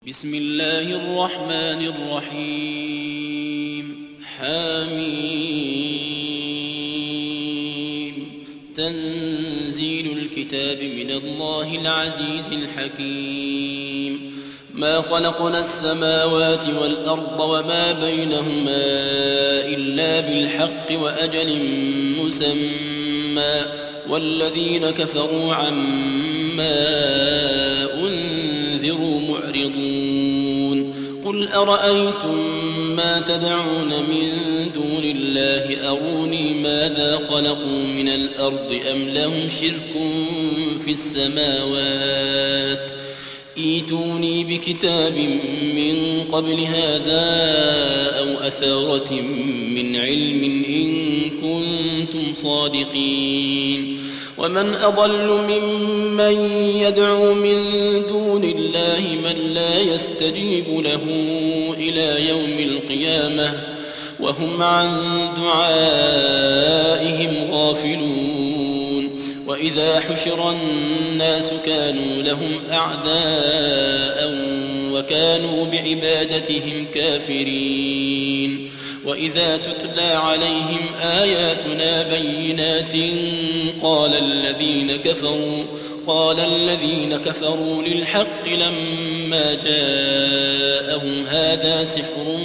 بسم الله الرحمن الرحيم حميم تنزيل الكتاب من الله العزيز الحكيم ما خلقنا السماوات والأرض وما بينهما إلا بالحق وأجل مسمى والذين كفروا عما أنذروا معرضون قل أرأيتم ما تدعون من دون الله أروني ماذا خلقوا من الأرض أم لهم شرك في السماوات ائتوني بكتاب من قبل هذا أو أثارة من علم إن كنتم صادقين ومن أضل ممن يدعو من دون الله من لا يستجيب له إلى يوم القيامة وهم عن دعائهم غافلون وإذا حشر الناس كانوا لهم أعداء وكانوا بعبادتهم كافرين وإذا تتلى عليهم آياتنا بينات قال الذين كفروا للحق لما جاءهم هذا سحر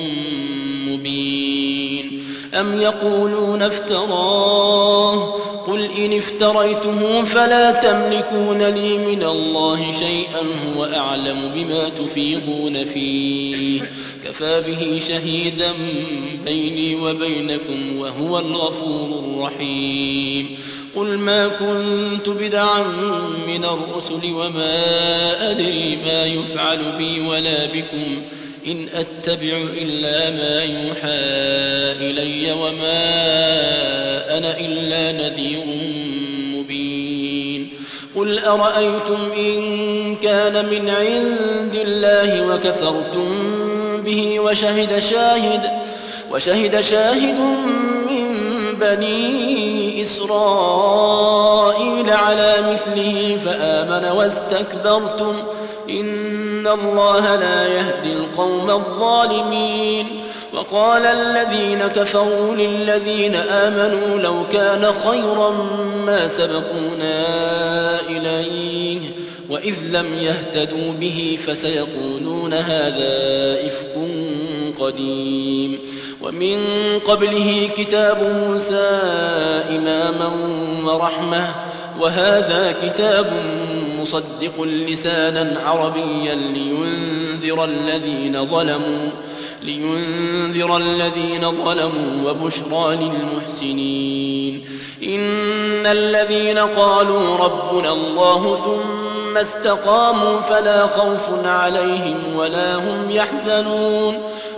مبين أم يقولون افتراه قل إن افتريته فلا تملكون لي من الله شيئا هو أعلم بما تفيضون فيه كفى به شهيدا بيني وبينكم وهو الغفور الرحيم قل ما كنت بدعا من الرسل وما أدري ما يفعل بي ولا بكم إن أتبع إلا ما يوحى إلي وما أنا إلا نذير مبين قل أرأيتم إن كان من عند الله وكفرتم به وشهد شاهد من بني إسرائيل على مثله فآمن واستكبرتم إن الله لا يهدي القوم الظالمين وقال الذين كفروا للذين آمنوا لو كان خيرا ما سبقونا إليه وإذ لم يهتدوا به فسيقولون هذا إفك قديم ومن قبله كتاب موسى إماما ورحمة وهذا كتاب مصدق لسانا عربيا لينذر الذين ظلموا وبشرى للمحسنين إن الذين قالوا ربنا الله ثم استقاموا فلا خوف عليهم ولا هم يحزنون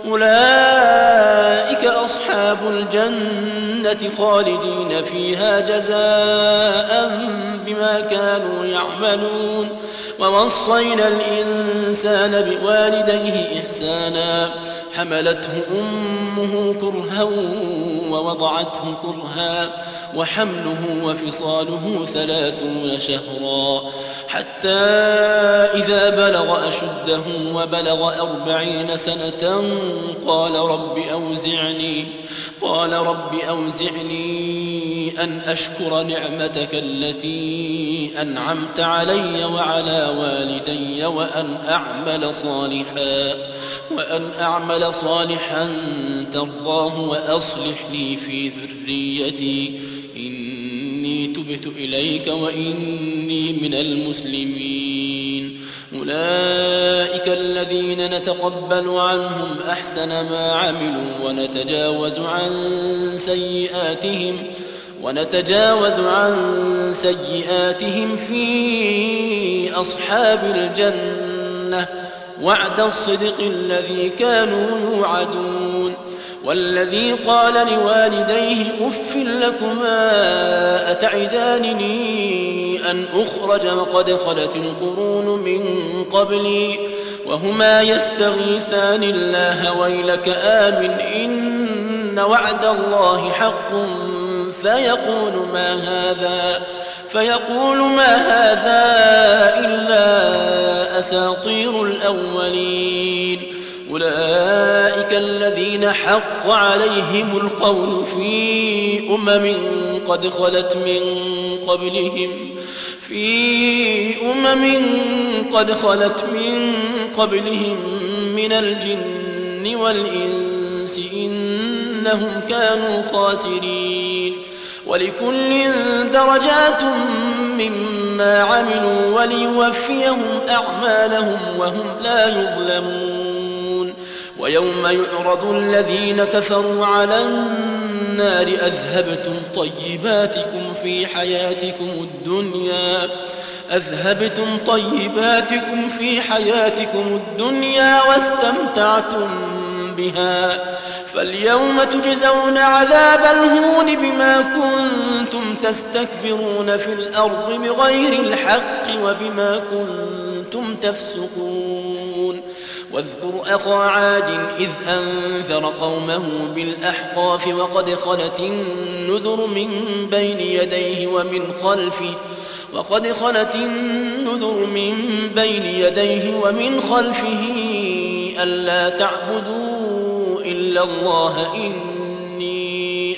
أولئك أصحاب الجنة خالدين فيها جزاء بما كانوا يعملون ووصينا الإنسان بوالديه إحسانا حملته أمه كرها ووضعته كرها وحمله وفصاله 30 شهرا حتى إذا بلغ أشده وبلغ 40 سنة قال رب أوزعني أن أشكر نعمتك التي أنعمت علي وعلى والدي وأن أعمل صالحا ترضاه وأصلح لي في ذريتي إني تبت إليك وإني من المسلمين أولئك الذين نتقبل عنهم أحسن ما عملوا ونتجاوز عن سيئاتهم في أصحاب الجنة وعد الصدق الذي كانوا يوعدون والذي قال لوالديه أف لكما أتعدانني أن أخرج وقد خلت القرون من قبلي وهما يستغيثان الله ويلك آمن إن وعد الله حق فيقول ما هذا فيقول ما هذا إلا أساطير الأولين. أولئك الذين حق عليهم القول في قد خلت من قبلهم من الجن والإنس إنهم كانوا خاسرين. ولكل درجات مما عملوا وليوفيهم أعمالهم وهم لا يظلمون. ويوم يعرض الذين كفروا على النار أذهبتم طيباتكم في حياتكم الدنيا واستمتعتم بها، فاليوم تجزون عذاب الهون بما كنتم تستكبرون في الأرض بغير الحق وبما كنتم تفسقون. واذكر أخا عاد إذ أنذر قومه بالأحقاف وقد خلت النذر من بين يديه ومن خلفه ألا تعبدوا إلا الله إني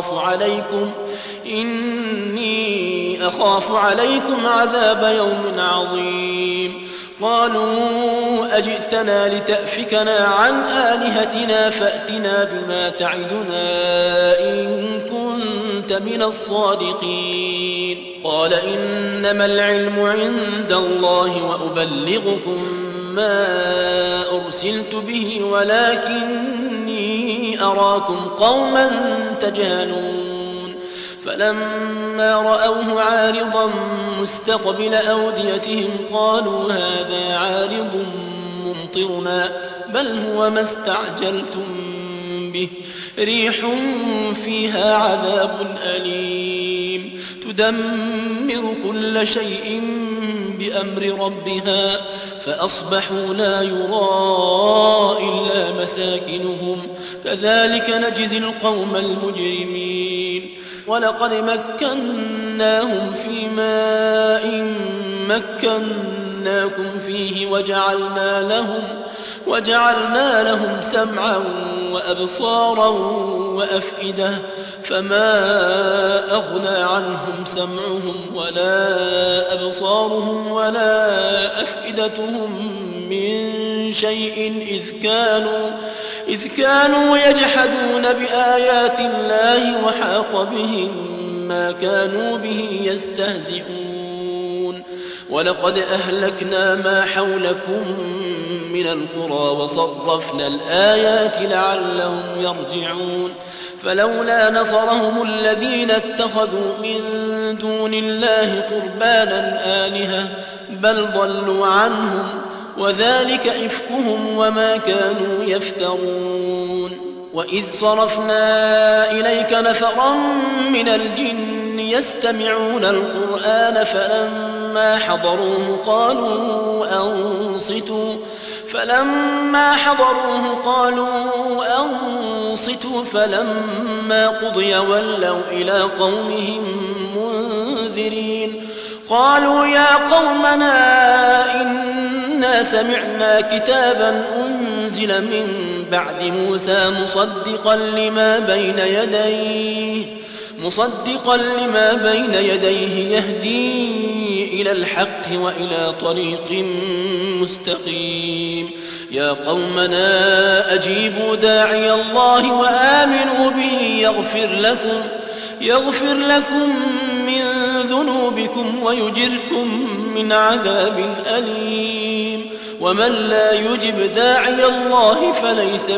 أخاف عليكم عذاب يوم عظيم. قالوا أجئتنا لتأفكنا عن آلهتنا فأتنا بما تعدنا إن كنت من الصادقين. قال إنما العلم عند الله وأبلغكم ما أرسلت به ولكني أراكم قوما تجهلون. فلما رأوه عارضا مستقبل أوديتهم قالوا هذا عارض ممطرنا بل هو ما استعجلتم به ريح فيها عذاب أليم تدمر كل شيء بأمر ربها فأصبحوا لا يرى إلا مساكنهم كذلك نجزي القوم المجرمين. ولقد مكناهم في ماء مكناكم فيه وجعلنا لهم سمعا وأبصارا وأفئدة فما أغنى عنهم سمعهم ولا أبصارهم ولا أفئدتهم من شيء إذ كانوا يجحدون بآيات الله وحاق بهم ما كانوا به يستهزئون. ولقد أهلكنا ما حولكم من القرى وصرفنا الآيات لعلهم يرجعون. فلولا نصرهم الذين اتخذوا من دون الله قربانا آلهة بل ضلوا عنهم وذلك إفكهم وما كانوا يفترون. وإذ صرفنا إليك نفرا من الجن يستمعون القرآن فلما حضروه قالوا أنصتوا فلما قضي ولوا إلى قومهم منذرين. قالوا يا قومنا إنا سمعنا كتابا أنزل من بعد موسى مصدقا لما بين يديه يهدي إلى الحق وإلى طريق مستقيم. يا قومنا أجيبوا داعي الله وآمنوا به يغفر لكم من ذنوبكم ويجركم من عذاب أليم. ومن لا يجب داعي الله فليس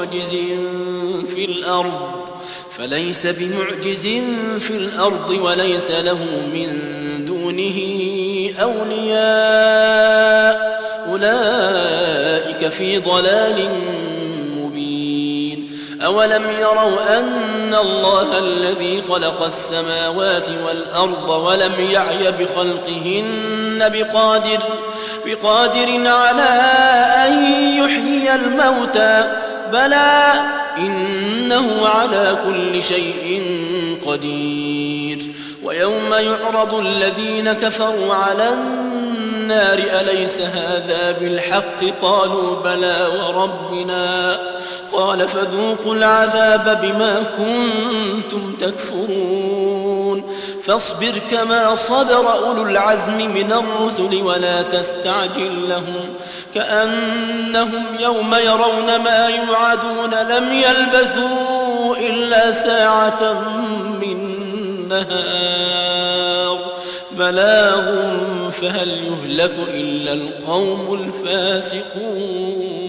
بمعجز في الأرض وليس له من دونه أولياء أولئك في ضلال مبين. أولم يروا أن الله الذي خلق السماوات والأرض ولم يعي بخلقهن بقادر على أن يحيي الموتى بلى إنه على كل شيء قدير. ويوم يعرض الذين كفروا على النار أليس هذا بالحق قالوا بلى وربنا قال فذوقوا العذاب بما كنتم تكفرون فاصبر كما صبر أولو العزم من الرسل ولا تستعجل لهم كأنهم يوم يرون ما يوعدون لم يلبثوا إلا ساعة من نهار بلاغ فهل يهلك إلا القوم الفاسقون